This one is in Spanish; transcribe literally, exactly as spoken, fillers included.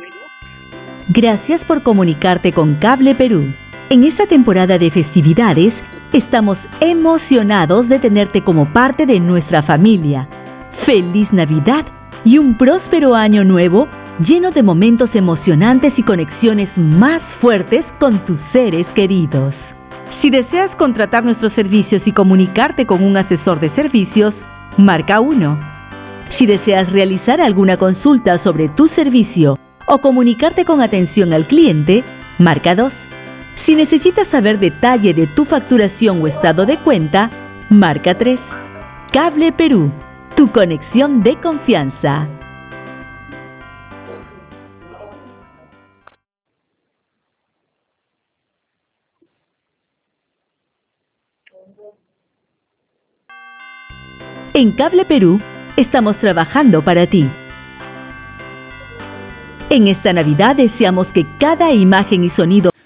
Gracias por comunicarte con Cable Perú. En esta temporada de festividades, estamos emocionados de tenerte como parte de nuestra familia. ¡Feliz Navidad y un próspero año nuevo lleno de momentos emocionantes y conexiones más fuertes con tus seres queridos! Si deseas contratar nuestros servicios y comunicarte con un asesor de servicios, marca uno. Si deseas realizar alguna consulta sobre tu servicio o comunicarte con atención al cliente, marca dos. Si necesitas saber detalle de tu facturación o estado de cuenta, marca tres. Cable Perú, tu conexión de confianza. En Cable Perú, estamos trabajando para ti. En esta Navidad deseamos que cada imagen y sonido